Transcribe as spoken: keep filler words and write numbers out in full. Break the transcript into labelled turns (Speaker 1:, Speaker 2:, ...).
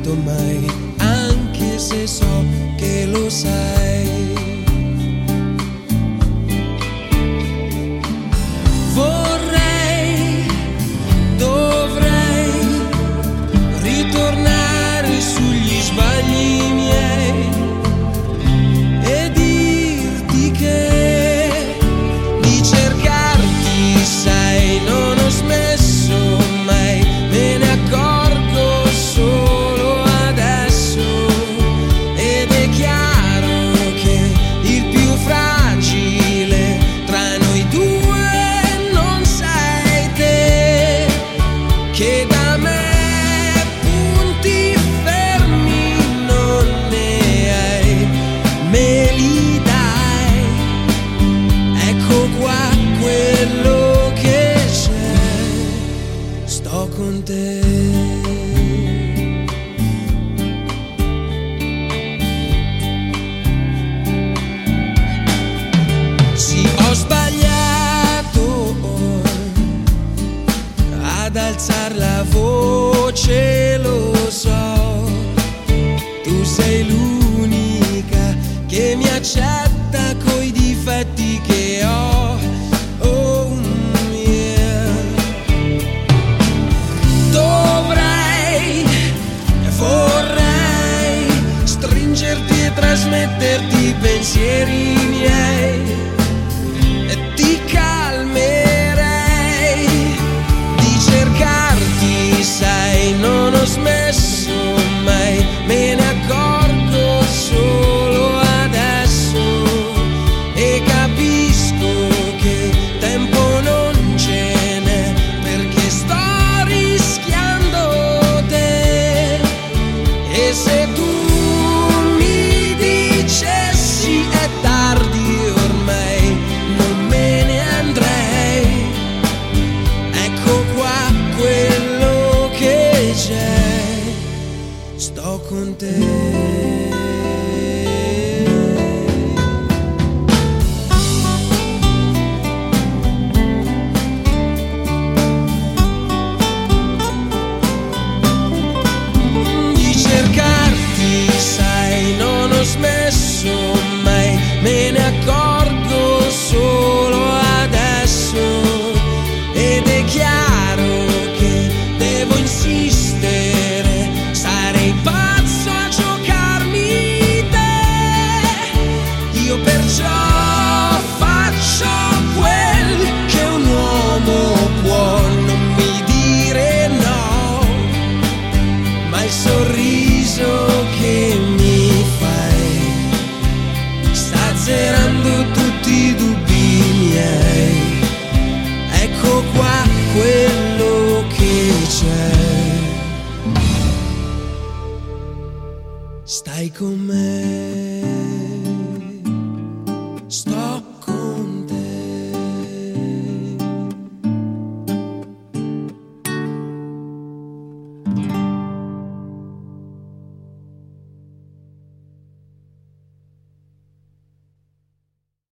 Speaker 1: dimenticato mai, anche se so che lo sai. Vorrei, dovrei ritornare sugli sbagli miei e dirti che di cercarti, sai, non ho smesso mai, me ne accorgo solo adesso ed è chiaro che il più fragile tra noi due non sei te, che da me punti fermi non ne hai, me li dai, ecco qua quello che c'è, sto con te. Sì, ho sbagliato ad alzar la voce, lo so, tu sei l'unica che mi accetta coi difetti che ho. Oh yeah. Dovrei, vorrei stringerti e trasmetterti i pensieri miei e ti calmerei di cercarti, sai, non ho smesso mai, me ne accorgo solo adesso e capisco che tempo non ce n'è, perché sto rischiando te, e se tu mi dicessi è tardi ormai non me ne andrei, ecco qua quello che c'è, sto con te. Di cercarti, sai, non ho smesso mai, me ne accorgo solo adesso ed è chiaro che devo insistere, sarei pazzo a giocarmi te, io perciò